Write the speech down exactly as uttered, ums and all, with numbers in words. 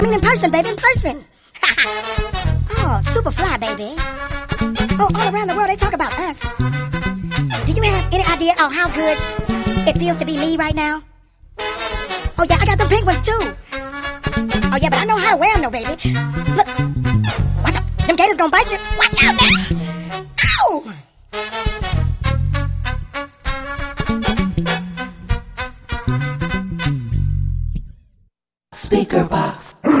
I mean in person, baby, in person. Oh, super fly, baby. Oh, all around the world they talk about us. Do you have any idea of how good it feels to be me right now? Oh yeah, I got them pink ones too. Oh yeah, but I know how to wear them though, baby. Look, watch out, them gators gonna bite you. Watch out, man. Ow! Speaker Box.